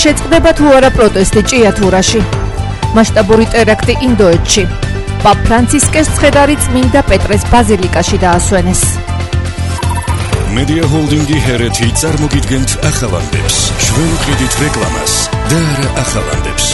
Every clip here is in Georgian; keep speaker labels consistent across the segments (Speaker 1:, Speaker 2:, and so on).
Speaker 1: შეწყდება თუ არა პროტესტი ჭიათურაში. მასშტაბური ტერაქტი ინდოეთში. პაპ ფრანცისკეს ცხედარი წმინდა პეტრეს ბაზილიკაში დაასვენეს.
Speaker 2: Media Holding-ი ჰერეთი წარმოგიდგენთ ახალანდებს. შვენყიდით რეკლამას და არა ახალანდებს.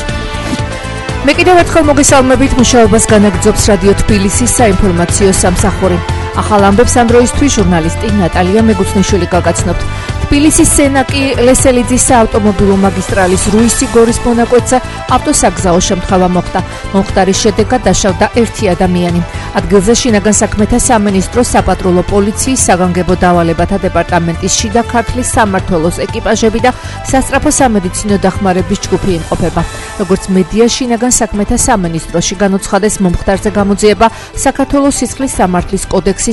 Speaker 1: მე კიდევ ერთხელ მოგესალმებით, მუშაობას განაგრძობს რადიო თბილისის საინფორმაციო სამსახური. ახალ ამბებს ამ დროისთვის ჟურნალისტი ნატალია მეგუცნიშვილი გაგაცნობთ. თბილისის სენაკი ლესელიძის საავტომობილო მაგისტრალის რუისი გორის მონაკვეთზე ავტოსაგზაო შემთხვევა მოხდა. მომხდარის შედეგად დაშავდა ერთი ადამიანი. ადგილზე შინაგან საქმეთა სამინისტროს საპატრულო პოლიციის საგანგებო დავალებათა დეპარტამენტის შიდა ქართლის სამმართველოს ეკიპაჟები და სასწრაფო სამედიცინო დახმარების ჯგუფი იმყოფება. როგორც მედია შინაგან საქმეთა სამინისტროში განუცხადეს, მომხდარზე გამოძიება საქართველოს სისხლის სამართლის კოდექსის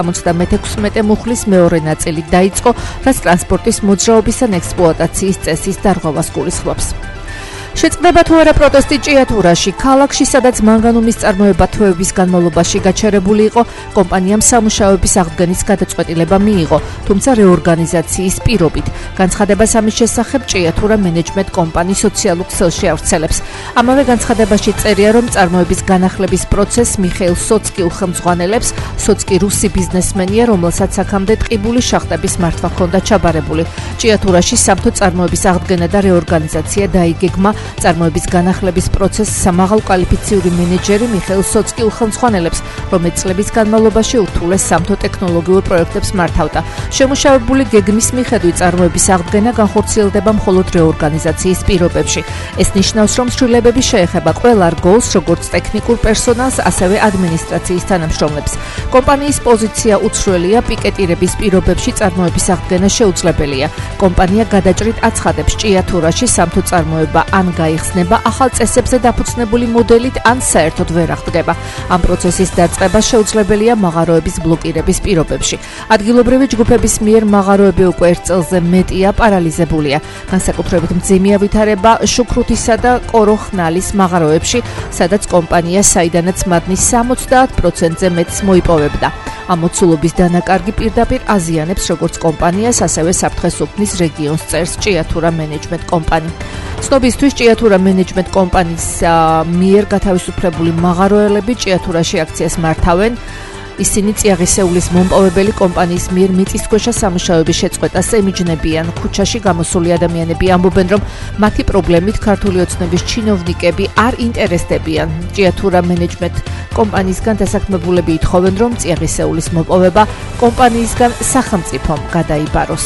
Speaker 1: 276 მუხლის მეორე ნაწილი დაიწყო, რაც ტრანსპორტის მოძრაობის ან ექსპლუატაციის წესის დარღვევას გულისხმობს. შეწყდება თუ არა პროტესტი ჭიათურაში. ქალაქში, სადაც მანგანუმის წარმოება თვეების განმავლობაში გაჩერებული იყო, კომპანიამ სამუშაოების აღდგენის გადაწყვეტილება მიიღო, თუმცა რეორგანიზაციის პირობით. განცხადებას ამის შესახებ ჭიათურა მენეჯმენტ კომპანიის სოციალურ ქსელში ავრცელებს. ამავე განცხადებაში წერია, რომ წარმოების განახლების პროცესს მიხეილ სოცკი უხელმძღვანელებს. სოცკი რუსი ბიზნესმენია, რომელსაც აქამდე ტყიბული შახტების მართვა ჰქონდა ჩაბარებული. ჭიათურაში სამთო წარმოების აღდგენა და რეორგანიზაცია დაიგეგმა. წარმოების განახლების პროცესს სამაღალკვალიფიციური მენეჯერი მიხეილ სოცკი უხელმძღვანელებს, რომელიც წლების განმავლობაში ურთულეს სამთო ტექნოლოგიურ პროექტებს მართავდა. შემუშავებული გეგმის მიხედვით წარმოების აღდგენა განხორციელდება მხოლოდ რეორგანიზაციის პირობებში. ეს ნიშნავს, რომ ცვლილებები შეეხება ყველა რგოლს, როგორც ტექნიკურ პერსონალს, ასევე ადმინისტრაციის თანამშრომლებს. კომპანიის პოზიცია უცვლელია, პიკეტირების პირობებში წარმოების აღდგენა შეუძლებელია. კომპანია გადაჭრით აცხადებს, ჭიათურაში სამთო წარმოება ან გაიხსნება ახალ წესებზე დაფუძნებული მოდელით, ან საერთოდ ვერ აღდგება. ამ პროცესის დაწყება შეუძლებელია მაღაროების ბლოკირების პირობებში. ადგილობრივი ჯგუფების მიერ მაღაროები უკვე 1 წელზე მეტია პარალიზებულია. განსაკუთრებით მძიმეა ვითარება შუქრუთისა და კოროხნალის მაღაროებში, სადაც კომპანია საიდანაც მადნის 70%-ზე მეტს მოიპოვებდა. ამ მოცულობის დანაკარგი პირდაპირ აზიანებს როგორც კომპანიას, ასევე საფრთხეს უბნის რეგიონს, წერს ჭიათურა მენეჯმენტ კომპანია. ცნობისთვის, ჭიათურა მენეჯმენტ კომპანიის მიერ გათავისუფლებული მაღაროელები ჭიათურაში აქციას მართავენ. ისინი წიაღისეულის მომპოვებელი კომპანიის მიერ მიწისქვეშა სამუშაოების შეწყვეტას ემიჯნებიან. ქუჩაში გამოსული ადამიანები ამბობენ, რომ მათი პრობლემით ქართული ოცნების ჩინოვნიკები არ ინტერესდებიან. ჭიათურა მენეჯმენტ კომპანიისგან დასაქმებულები ითხოვენ, რომ წიაღისეულის მოპოვება კომპანიისგან სახელმწიფომ გადაიბაროს.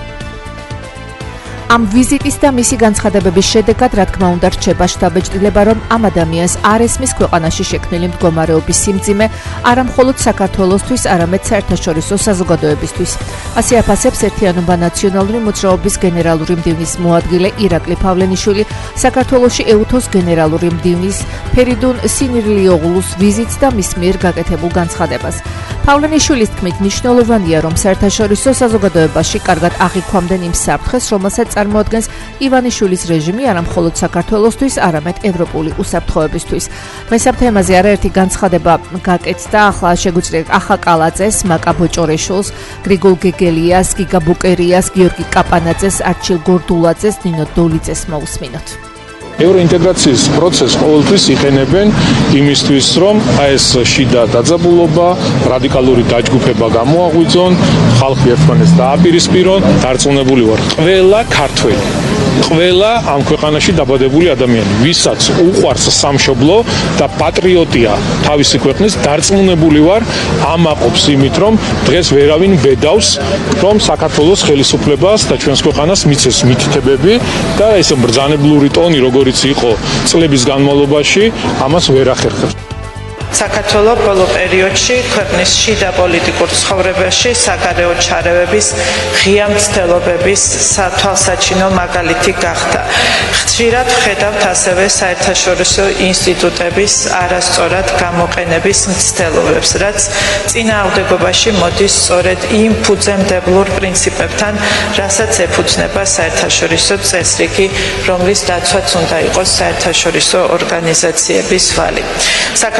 Speaker 1: ამ ვიზიტის და მისი განცხადებების შედეგად, რა თქმა უნდა, რჩება შთაბეჭდილება, რომ ამ ადამიანს არ ესმის ქვეყანაში შექმნილი მდგომარეობის სიმძიმე, არა მხოლოდ საქართველოსთვის, არამედ საერთაშორისო საზოგადოებისთვის. ასე აფასებს ერთიანობა ნაციონალური მოძრაობის გენერალური მდივნის მოადგილე ირაკლი ფავლენიშვილი საქართველოში ეუთოს გენერალური მდივნის ფერიდუნ სინირლიოღლუს ვიზიტს და მის მიერ გაკეთებულ განცხადებას. ფავლენიშვილის თქმით, მნიშვნელოვანია, რომ საერთაშორისო საზოგადოებაში კარგად აღიქვამდნენ იმ საფრთხეს, რომელსაც წარმოადგენს ივანიშვილის რეჟიმი არა მხოლოდ საქართველოსთვის, არამედ ევროპული უსაფრთხოებისთვის. მესამ თემაზე არაერთი განცხადება გაკეთდა. ახლა შეგვიძლია ახა კალაძეს, მაკა ბოჭორეშულს, გრიგოლ გეგელიას, გიგა ბუკერიას, გიორგი კაპანაძეს, არჩილ გორდულაძეს, ნინო დოლიძეს მოусმინოთ.
Speaker 3: ევროინტეგრაციის პროცესს ყოველთვის იყენებენ იმისთვის, რომ ეს შიდა დაძაბულობა, რადიკალური დაჯგუფება გამოაღვიძონ, ხალხი ერთმანეთს დააპირისპირონ. დარწმუნებული ვარ, ყველა ქართველი, ყველა ამ ქვეყანაში დაბადებული ადამიანი, ვისაც უყვარს სამშობლო და პატრიოტია თავისი ქვეყნის, დარწმუნებული ვარ, ამაყობს იმით, რომ დღეს ვერავინ ბედავს, რომ საქართველოს ხელისუფლებას და ჩვენს ქვეყანას მიცეს მითითებები და ეს ბრძანებლური ტონი, როგორიც იყო წლების განმავლობაში, ამას ვერ ახერხებს.
Speaker 4: საქართველოს ბოლო პერიოდში ქვეყნის შიდა პოლიტიკურ ცხოვრებაში საგარეო ჩარევების ღია მცდელობების თვალსაჩინო მაგალითი გახდა. ხშირად ხედავთ ასევე საერთაშორისო ინსტიტუტების არასწორად გამოყენების მცდელობებს, რაც წინააღმდეგობაში მოდის სწორედ იმ ფუძემდებლურ პრინციპებთან, რასაც ეფუძნება საერთაშორისო წესრიგი, რომლის დაცვაც უნდა იყოს საერთაშორისო ორგანიზაციების ვალი. საქართველოს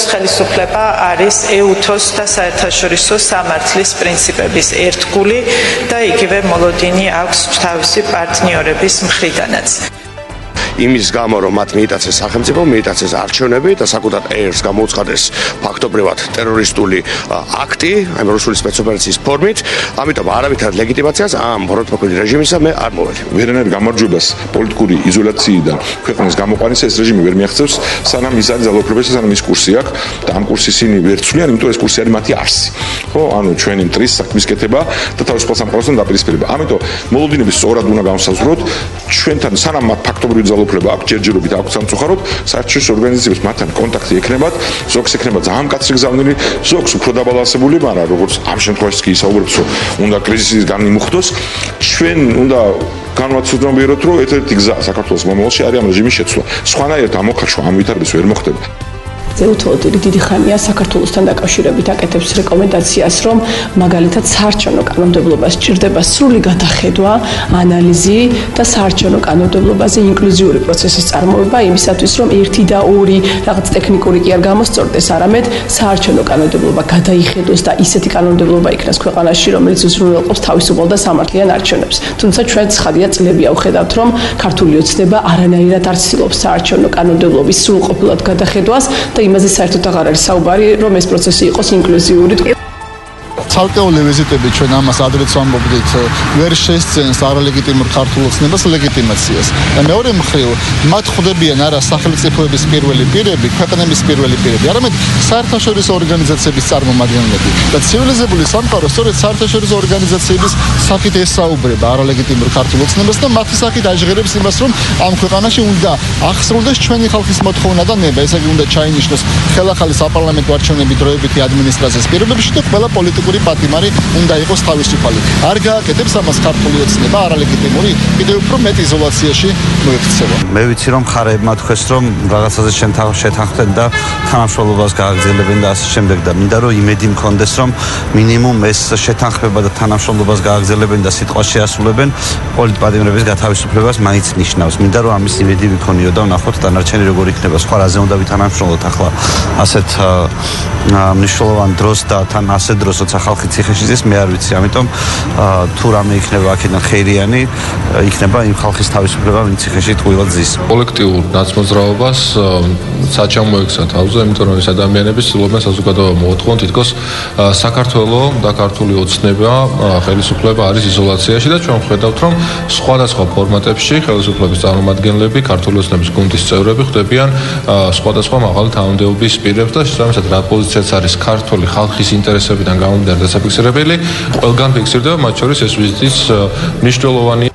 Speaker 4: ხელისუფლება არის EUTOS და საერთაშორისო სამართლის პრინციპების ერთგული და იგივე მოლოდინი აქვს თავისი პარტნიორების მხრიდანაც.
Speaker 5: იმის გამო რომ მათ მიიტაცეს სახელმწიფო, მიიტაცეს არჩევნები და საკუთარ ერს გამოუცხადეს ფაქტობრივად ტერორისტული აქტი, აი რუსული სპეცოპერაციის ფორმით, ამიტომ არავითარ ლეგიტიმაციას ამ ბროდფოკული რეჟიმისა მე არ მოვედი.
Speaker 6: ვერანაირ გამარჯვებას პოლიტიკური იზოლაციიდან ქვეყნის გამოყვანის ეს რეჟიმი ვერ მიაღწევს, სანამ ის არის ძალაუფლებაში, სანამ ის კურსი აქვს და ამ კურსის ისინი ვერ ცვლიან, იმიტომ ეს კურსი არის მათი არსი. ხო, ანუ ჩვენი მტრის საქმის კეთება და თავისუფალ სამყაროსთან დაპირისპირება. ამიტომ მოლოდინები სწორად უნდა განსაზღვროთ, ჩვენთან სანამ მათ ფაქტობრივი ძალაუფლება აქვს ჯერჯერობით აქვს სამწუხაროდ, საერთაშორისო ორგანიზაციებს მათთან კონტაქტი ექნებათ, ზოგს ექნება ძალიან კაცრი გზავნილი, ზოგს უფრო დაბალანსებული, მაგრამ როგორც ამ შემთხვევაში კი ისაუბრებს, რომ უნდა კრიზისის განიმუხტოს, ჩვენ უნდა განვაცნობიეროთ, რომ ერთ-ერთი გზა საქართველოს მომავალში არის ამ რეჟიმის შეცვლა. სხვანაირად ამ მოხარშვა ამ ვითარებას ვერ მოხდება.
Speaker 7: EUTOS დიდი ხანია საქართველოსთან დაკავშირებით აკეთებს რეკომენდაციას, რომ მაგალითად საარჩევნო კანონმდებლობას სჭირდება სრული გადახედვა, ანალიზი და საარჩევნო კანონმდებლობაზე ინკლუზიური პროცესის წარმოება იმისათვის, რომ 1 და 2 რაღაც ტექნიკური კი არ გამოსწორდეს, არამედ საარჩევნო კანონმდებლობა გადაიხედოს და ისეთი კანონმდებლობა იქნას ქვეყანაში, რომელიც უზრუნველყოფს თავისუფალ და სამართლიან არჩევნებს. თუმცა ჩვენ ცხადია წლებია ვხედავთ, რომ ქართული ოცნება არანაირად არ ცდილობს საარჩევნო კანონმდებლობის სრულყოფილად გადახედვას და იმაზე საერთოდ აღარ არის საუბარი, რომ ეს პროცესი იყოს ინკლუზიური.
Speaker 8: ცალკეული ვიზიტები ჩვენ ამას ადრეც ვამბობდით, ვერ შესწენს არალეგიტიმურ ქართულ ოცნებას ლეგიტიმაციას. და მეორე მხრივ, მათ ხვდებიან არა სახელმწიფოების პირველი პირები, ქვეყნების პირველი პირები, არამედ საერთაშორისო ორგანიზაციების წარმომადგენლები. და ცივილიზებული სამყარო სწორედ საერთაშორისო ორგანიზაციების სახით ესაუბრება არალეგიტიმურ ქართულ ოცნებას და მათი სახით აჟღერებს იმას, რომ ამ ქვეყანაში უნდა აღსრულდეს ჩვენი ხალხის მოთხოვნა და ნება, ესე იგი უნდა ჩაინიშნოს ხელახალი საპარლამენტო არჩევნები დროებითი ადმინისტრაციის პირობებში და ყველა პოლიტიკური პატიმარი უნდა იყოს თავისუფალი. არ გააკეთებს ამას ქართული ოცნება არალეგიტიმური, კიდევ უფრო მეტ იზოლაციაში მოექცევა.
Speaker 9: მე ვიცი რომ ხარებმა თქვეს რომ რაღაცაზე შეთანხმდნენ და თანამშრომლობას გააგრძელებენ და ასე შემდეგ და მინდა რომ იმედი მქონდეს რომ მინიმუმ ეს შეთანხმება და თანამშრომლობას გააგრძელებენ და სიტყვას შეასრულებენ პოლიტპატიმრების გათავისუფლებას მაინც ნიშნავს. მინდა რომ ამის იმედი ვიქონიო და ვნახოთ დანარჩენი როგორ იქნება. სხვა რაზე უნდა ვითანამშრომლოთ ახლა ასეთ მნიშვნელოვან დროს და თან ასეთ დროს როცა ხალხი ციხეში ზის, მე არ ვიცი, ამიტომ თუ რამე იქნება აქედან ხერიანი, იქნება იმ ხალხის თავისუფლება, ვინც ციხეში ტყუილად ზის.
Speaker 3: კოლექტიურ ნაცმოძრაობას საჩამოექცა თავზე, იმიტომ რომ ეს ადამიანები ცდილობენ საზოგადოება მოოთხონ, თითქოს საქართველოს და ქართული ოცნება, ხელისუფლება არის იზოლაციაში და ჩვენ ვხედავთ, რომ სხვადასხვა ფორმატებში ხელისუფლების წარმომადგენლები, ქართული ოცნების გუნდის წევრები ხვდებიან სხვადასხვა მაღალი თანამდებობის პირებს და შესაბამისად რა პოზიციაც არის ქართული ხალხის ინტერესებიდან გამომდინარე დასაფიქსირებელი, ყველგან ფიქსირდება, მათ შორის ეს ვიზიტის მნიშვნელოვანი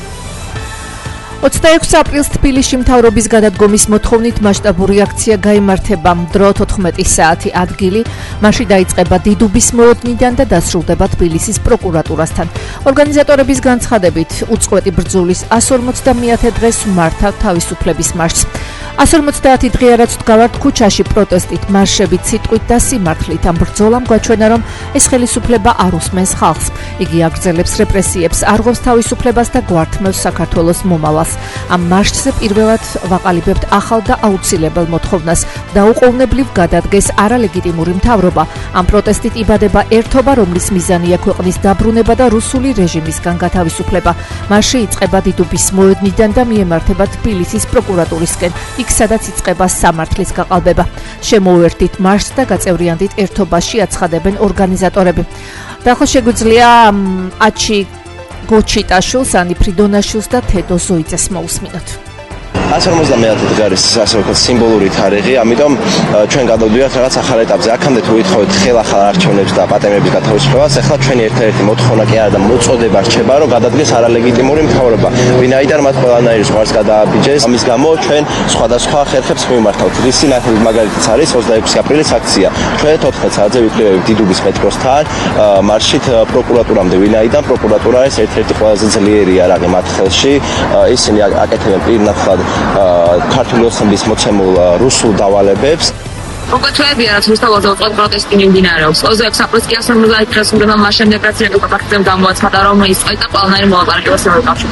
Speaker 1: 26 აპრილს თბილისში მთავრობის გადადგომის მოთხოვნით მასშტაბური აქცია გაიმართება. დრო 14 საათი ადგილი, მასში დაიწყება დიდუბის მოედნიდან და დასრულდება თბილისის პროკურატურასთან. ორგანიზატორების განცხადებით, უწყვეტი ბრძოლის 150-ე დღეს მართავ თავისუფლების მარშს. 150 დღე რაც ვდგავართ ქუჩაში პროტესტით, მარშებით, სიტყვით და სიმართლით. ამ ბრძოლამ გვაჩვენა, რომ ეს ხელისუფლება არ უსმენს ხალხს. იგი აგრძელებს რეპრესიებს, არღვევს თავისუფლებას და გვართმევს საქართველოს მომავალს. ამ მარშზე პირველად ვაყალიბებთ ახალ და აუცილებელ მოთხოვნას. დაუყოვნებლივ გადადგეს არალეგიტიმური მთავრობა. ამ პროტესტით იბადება ერთობა, რომლის მიზანია ქვეყნის დაბრუნება და რუსული რეჟიმისგან გათავისუფლება. მარში იწყება დიდუბის მოედნიდან და მიემართება თბილისის პროკურატურისკენ, იქ სადაც იწყება სამართლის გაყალბება. შემოუერთდით მარშს და გაწევრიანდით ერთობაში, აცხადებენ ორგანიზატორები. და ხო შეგვიძლია აჩი გოჩიტაშვილს, ანი ფრიდონაშვილს და თედო ზოიძეს მოусმინოთ.
Speaker 5: 150 დღე არის ასე ვთქვათ სიმბოლური თარიღი, ამიტომ ჩვენ გადავდივართ რაღაც ახალ ეტაპზე. აქამდე თუ ვითხოვეთ ხელახალ არჩევნებს და პატემრების გათავისუფლებას, ახლა ჩვენი ერთ-ერთი მოთხოვნა კი არა და მოწოდება რჩება, რომ გადადგეს არალეგიტიმური მთავრობა. ვინაიდან მათ ყველანაირი ზღვარს გადააბიჯეს, ამის გამო ჩვენ სხვადასხვა ხერხებს მიმართავთ. ისი მაგალითად არის 26 აპრილის აქცია. ჩვენ 14 საათზე ვიკრიბებით დიდუბის მეტროსთან, მარშით პროკურატურამდე, ვინაიდან პროკურატურა არის ერთ-ერთი ყველაზე ძლიერი არაღი მათ ხელში. ისინი აკეთებენ პირნათლად ქართული ოცნების მოცემულ რუსულ დავალებებს.
Speaker 10: უკვე თვეებია, რაც რუსთავაზე უწყვეტ პროტესტი მიმდინარეობს. 26 აპრილს კი 150 დღეს უნდა მას შემდეგ რაც რეგულარულად გამოაცხადა, რომ ის წაიტა ყველანაირი მოლაპარაკება ევროკავშირთან.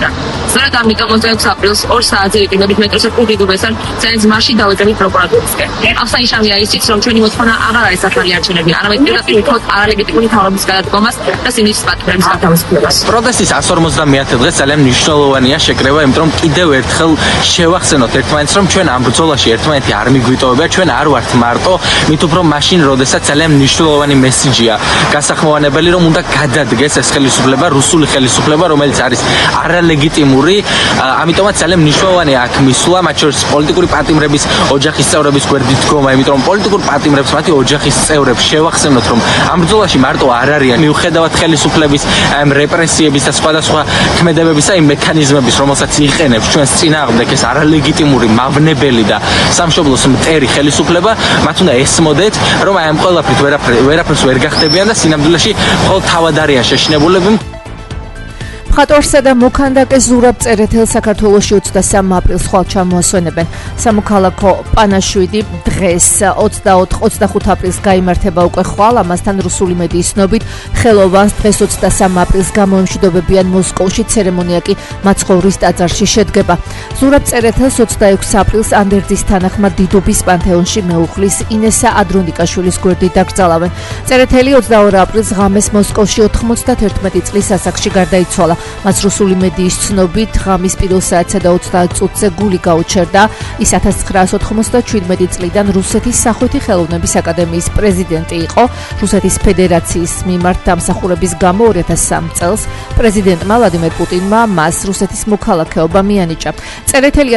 Speaker 10: სწორედ ამიტომ 26 აპრილს 2 საათზე ვიყიდებით მეტროს კულტურებასთან ძალიან ძმაში დავეწევით პროკურატურისკენ. აღსანიშნავია ისიც, რომ ჩვენი მოთხოვნა აღარ არის ახალი არჩევნები, არამედ პირდაპირ ვთხოვთ არალეგიტიმური მთავრობის გადადგომას და სინდის პატრონის გათავისუფლებას.
Speaker 11: პროტესტის 150 დღე ძალიან მნიშვნელოვანია შეკრება, იმიტომ რომ კიდევ ერთხელ შევახსენოთ ერთმანეთს, რომ ჩვენ ამ ბრძოლაში ერთმანეთი არ მიგვიტოვებია, ჩვენ არ ვართ მარტო, მით უფრო მაშინ, როდესაც ძალიან მნიშვნელოვანი მესიჯია გასახმოვანებელი, რომ უნდა გადადგეს ეს ხელისუფლება, რუსული ხელისუფლება, რომელიც არის არალეგიტიმური, ამიტომაც ძალიან მნიშვნელოვანია აქ მისვლა, მათ შორის პოლიტიკური პატიმრების ოჯახის წევრების გვერდით დგომა, იმიტომ რომ პოლიტიკურ პატიმრებს მათი ოჯახის წევრებს შევახსენოთ, რომ ამ ბრძოლაში მარტო არ არიან, მიუხედავად ხელისუფლების რეპრესიების და სხვადასხვა ქმედებების და იმ მექანიზმების, რომელსაც იყენებს ჩვენს წინააღმდეგ ეს არალეგიტიმური, მავნებელი და სამშობლოს მტერი ხელისუფლება, მათ უნდა ესმოდეთ, რომ აი ამ ყველაფრით ვერაფერს ვერ გახდებიან და სინამდვილეში მხოლოდ თავად არიან შეშინებულები.
Speaker 1: მხატვარსა და მოქანდაკეს ზურაბ წერეთელს საქართველოში 23 აპრილს ხვალ ჩამოასვენებენ. სამოქალაქო პანაშვიდი დღეს 24-25 აპრილს გაიმართება უკვე ხვალ, ამასთან რუსული მედიის ცნობით ხელოვანს დღეს 23 აპრილს გამოემშვიდობებიან მოსკოვში, ცერემონია კი მაცხოვრის ტაძარში შედგება. ზურაბ წერეთელს 26 აპრილს ანდერძის თანახმად დიდობის პანთეონში მეუხლის ინესა ადრონიკაშვილის გვერდით დაკრძალავენ. წერეთელი 22 აპრილს ღამეს მოსკოვში 91 წლის ასაკში გარდაიცვალა. მას რუსული მედიის ცნობით ღამის პირველ საათსა და 30 წუთზე გული გაუჩერდა. ის 1997 წლიდან რუსეთის სახვითი ხელოვნების აკადემიის პრეზიდენტი იყო. რუსეთის ფედერაციის მიმართ დამსახურების გამო 2003 წელს პრეზიდენტმა ვლადიმერ პუტინმა მას რუსეთის მოქალაქეობა მიანიჭა. წერეთელი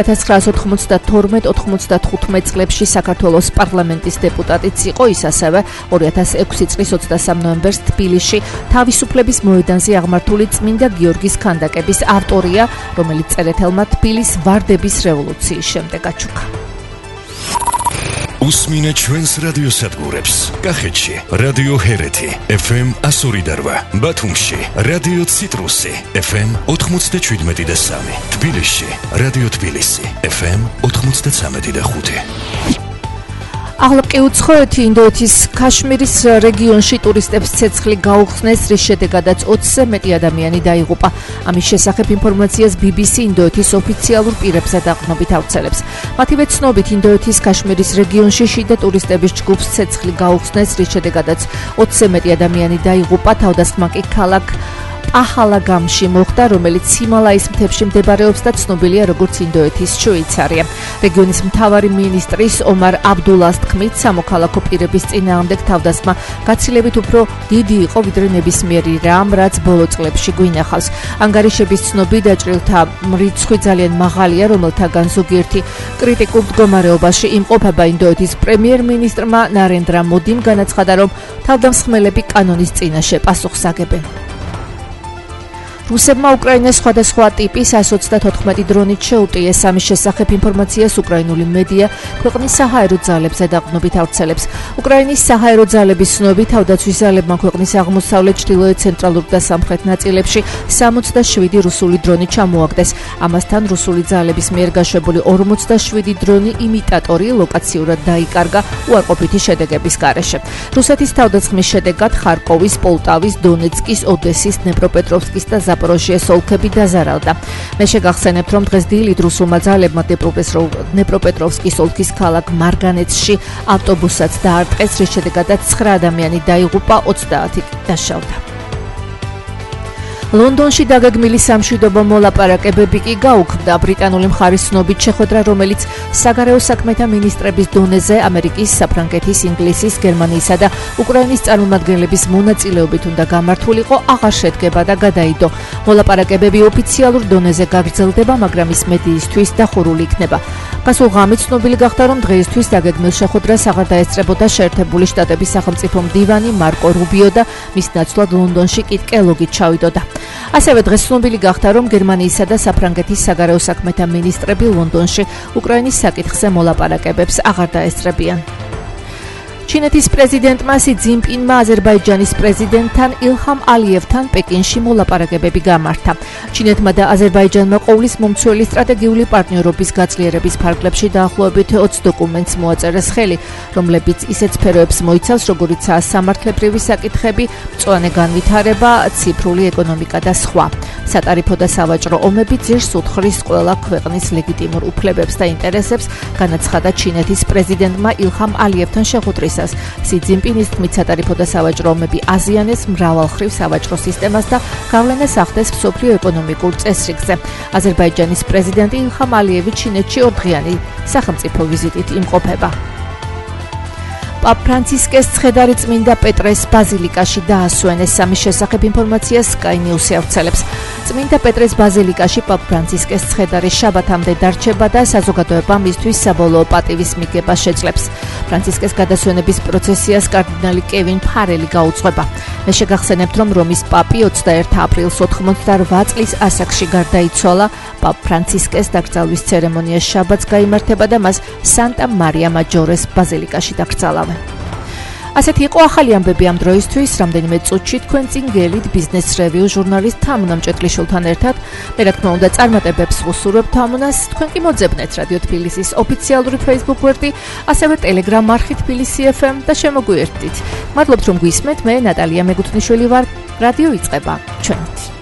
Speaker 1: 1992-95 წლებში საქართველოს პარლამენტის დეპუტატიც იყო. ის ასევე 2006 წლის 23 ნოემბერს თბილისში თავისუფლების მოედანზე აღმართული წმინდა გიორგის ქანდაკების ავტორია, რომელიც წერეთელმა თბილის ვარდების რევოლუციის შემდეგ აჩუქა.
Speaker 2: უსმინეთ ჩვენს რადიოსადგურებს. კახეთში რადიო ჰერეთი FM 102.8, ბათუმში რადიო ციტრუსი FM 97.3, თბილისში რადიო თბილისი FM 93.5.
Speaker 1: ახლა კი უცხოეთი ინდოეთის ქაშმირის რეგიონში ტურისტებს ცეცხლი გაუხსნეს, რის შედეგადაც 20-ზე მეტი ადამიანი დაიღუპა. ამის შესახებ ინფორმაციას BBC ინდოეთის ოფიციალურ პირებზე დაყრდნობით ავრცელებს. მათივე ცნობით ინდოეთის ქაშმირის რეგიონში შიდა ტურისტების ჯგუფს ცეცხლი გაუხსნეს, რის შედეგადაც 20-ზე მეტი ადამიანი დაიღუპა. თავდასხმა კი ქალაქ აჰალაგამში მოხდა, რომელიც ჰიმალაის მთებში მდებარეობს და ცნობილია როგორც ინდოეთის შვეიცარია. რეგიონის მთავარი მინისტრის ომარ აბდულას თქმით, სამოქალაქო პირების წინააღმდეგ თავდასხმა გაცილებით უფრო დიდი იყო, ვიდრე ნებისმიერი რამ, რაც ბოლო წლებში გვინახავს. ანგარიშების ცნობით დაჭრილთა რიცხვი ძალიან მაღალია, რომელთაგან ზოგიერთი კრიტიკულ მდგომარეობაში იმყოფება. ინდოეთის პრემიერ-მინისტრმა ნარენდრა მოდიმ განაცხადა, რომ თავდამსხმელები კანონის წინაშე პასუხს აგებენ. რუსებმა უკრაინას სხვადასხვა ტიპის 124 დრონით შეუტიეს. ამის შესახებ ინფორმაციას უკრაინული მედია ქვეყნის საჰაერო ძალებზე დაყრდნობით ავრცელებს. უკრაინის საჰაერო ძალების ცნობით თავდაცვის ძალებმა ქვეყნის აღმოსავლეთ, ჩრდილოეთ, ცენტრალურ და სამხრეთ ნაწილებში 67 რუსული დრონი ჩამოაგდეს. ამასთან რუსული ძალების მიერ გაშვებული 47 დრონი იმიტატორი ლოკაციურად დაიკარგა უარყოფითი შედეგების გარეშე. რუსეთის თავდასხმის შედეგად ხარკოვის, პოლტავის, დონეცკის, ოდესის, დნეპროპეტროვსკის და ზაპოროჟიეს ოლქები დაზარავდა. მე შეგახსენებთ, რომ დღეს დილით რუსულმა ძალებმა დნეპროპეტროვსკის ოლქის ქალაქ მარგანეცში ავტობუსსაც დაარტყეს, რის შედეგადაც 9 ადამიანი დაიღუპა, 30 დაშავდა. ლონდონში დაგეგმილი სამშვიდობო მოლაპარაკებები კი გაუქმდა. ბრიტანული მხარის ცნობით შეხვედრა, რომელიც საგარეო საქმეთა მინისტრების დონეზე ამერიკის, საფრანგეთის, ინგლისის, გერმანიისა და უკრაინის წარმომადგენლების მონაწილეობით უნდა გამართულიყო, აღარ შედგება და გადაიდო. მოლაპარაკებები ოფიციალურ დონეზე გაგრძელდება, მაგრამ ის მედიისთვის დახურული იქნება. გასულ ღამით ცნობილი გახდა, რომ დღეისთვის დაგეგმილ შეხვედრას აღარ დაესწრებოდა შეერთებული შტატების სახელმწიფო მდივანი მარკო რუბიო და მის ნაცვლად ლონდონში კიტ კელოგი ჩავიდოდა. ასევე დღეს ცნობილი გახდა, რომ გერმანიისა და საფრანგეთის საგარეო საქმეთა მინისტრები ლონდონში უკრაინის საკითხზე მოლაპარაკებებს აღარ დაესწრებიან. ჩინეთის პრეზიდენტმა სი ძინპინმა აზერბაიჯანის პრეზიდენტთან ილჰამ ალიევთან პეკინში მოლაპარაკებები გამართა. ჩინეთმა და აზერბაიჯანმა ყოვლის მომცველი სტრატეგიული პარტნიორობის გაძლიერების ფარგლებში დაახლოებით 20 დოკუმენტს მოაწერეს ხელი, რომლებიც ისეთ სფეროებს მოიცავს, როგორიცაა სამართლებრივი საკითხები, მწვანე განვითარება, ციფრული ეკონომიკა და სხვა. სატარიფო და სავაჭრო ომები ძირს უთხრის ყველა ქვეყნის ლეგიტიმურ უფლებებს და ინტერესებს, განაცხადა ჩინეთის პრეზიდენტმა ილჰამ ალიევთან შეხვედრისას. სი ძინპინის თქმით, სატარიფო და სავაჭრო ომები აზიანეს მრავალხრივ სავაჭრო სისტემას და გავლენას ახდენს მსოფლიო ეკონომიკურ წესრიგზე. აზერბაიჯანის პრეზიდენტი ილჰამ ალიევი ჩინეთში 2 დღიანი სახელმწიფო ვიზიტით იმყოფება. პაპ ფრანცისკეს ცხედარი წმინდა პეტრეს ბაზილიკაში დაასვენეს. სამის შესახებ ინფორმაციას Sky News ავრცელებს. წმინდა პეტრეს ბაზილიკაში პაპ ფრანცისკეს ცხედარი შაბათამდე დარჩება და საზოგადოება მისთვის საბოლოო პატივის მიგება შეძლებს. ფრანცისკეს გადასვენების პროცესიას კარდინალი კევინ ფარელი გაუძღვება. მე შეგახსენებთ, რომ რომის პაპი 21 აპრილს 88 წლის ასაკში გარდაიცვალა. პაპ ფრანცისკეს დაკრძალვის ცერემონია შაბათს გაიმართება და მას სანტა მარია მაჯორეს ბაზილიკაში დაკრძალავენ. ასეთი იყო ახალი ამბები ამ დროისთვის. რამდენიმე წუთში თქვენ წინ გელით ბიზნეს რევიუ ჟურნალისტ თამუნა მჭედლიშვილთან ერთად. მე რა თქმა უნდა წარმატებებს ვუსურვებ თამუნას. თქვენ კი მოძებნეთ რადიო თბილისის ოფიციალური Facebook გვერდი, ასევე Telegram არხი თბილისი FM და შემოგვიერთდით. მადლობთ რომ გვისმენთ. მე ნატალია მეგუთნიშვილი ვარ. რადიო იწყება. ჩვენით.